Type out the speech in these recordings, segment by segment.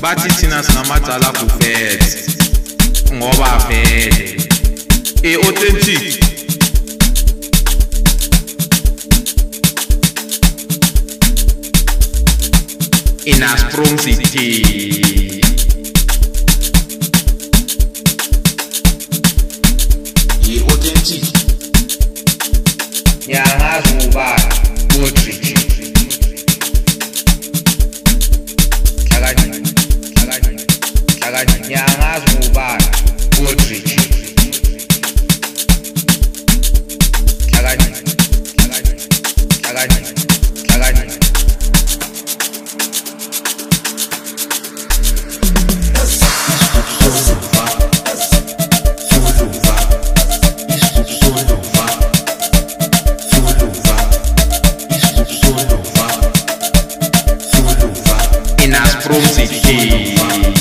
bathi thina sinamacala kufethe ngoba vele authentic Inasprong City authentic Nyangazuba Poetry Nyangazuba Poetry Inasprong City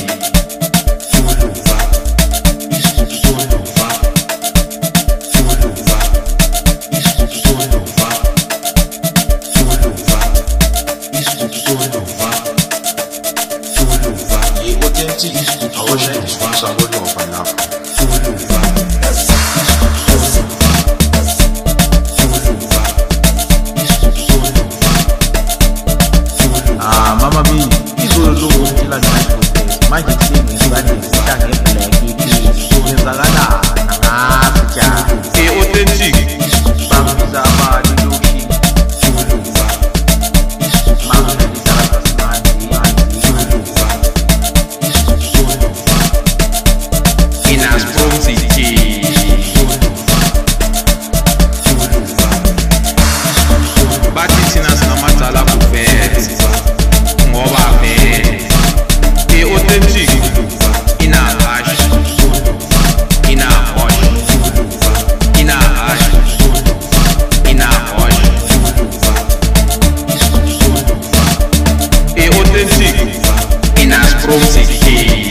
Mama B, izolo ngicela ngayifundisa manje kusengizibandile sihlangene black iphisi ngizakala ngasija authentic bambiza abali loki mangizisa kasimanje Inasprong City bathi thina sinamacala kufethe ngoba vele authentic inahash inahosh inahash inahosh authentic Inasprong City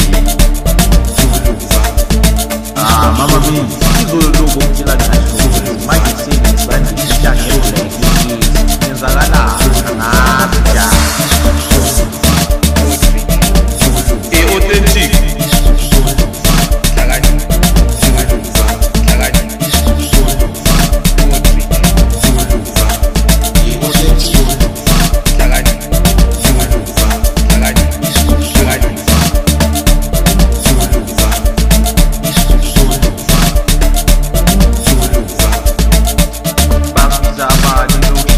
Mama B, izolo ngicela ngayifundisa manje kusengizibandile sihlangene black iphisi ngizakala ngasija authentic bambiza abali loki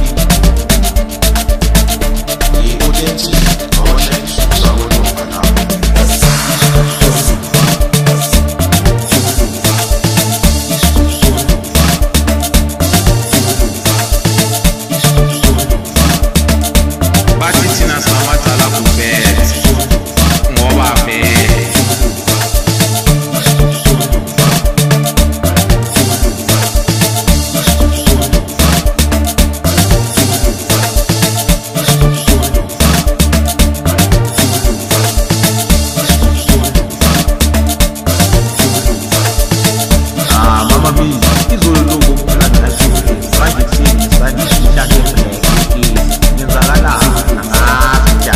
bathi thina sinamacala kufethe ngoba vele Mama B, izolo ngicela ngayifundisa manje kusengizibandile sihlangene black iphisi ngizakala ngasija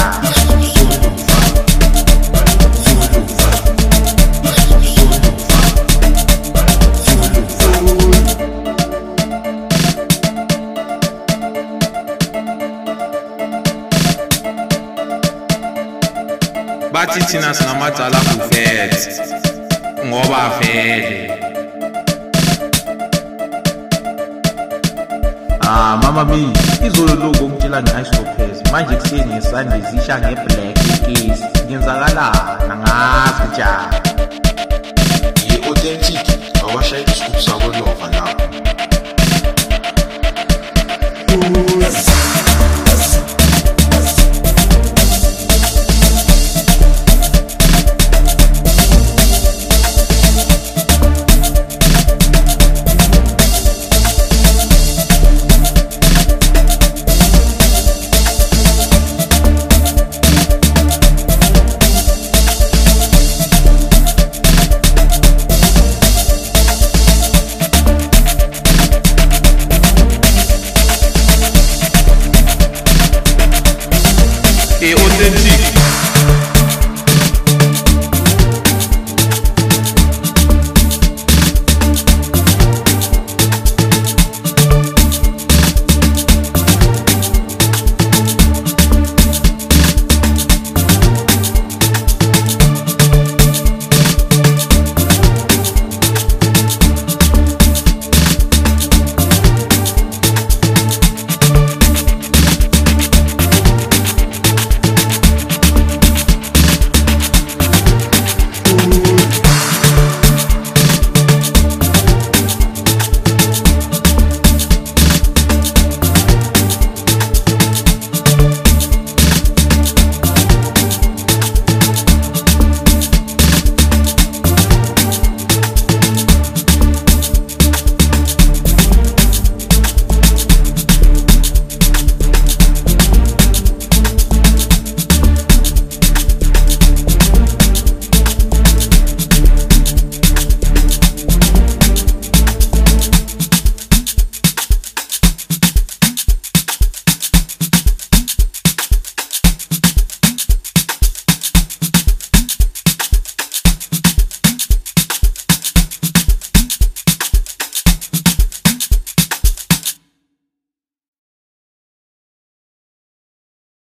bathi thina sinamacala kufethe ngoba vele Mama B, izolo ngicela ngayifundisa manje kusengizibandile sihlangene black iphisi ngizakala ngasija authentic awashayisa isikup sakolova lapho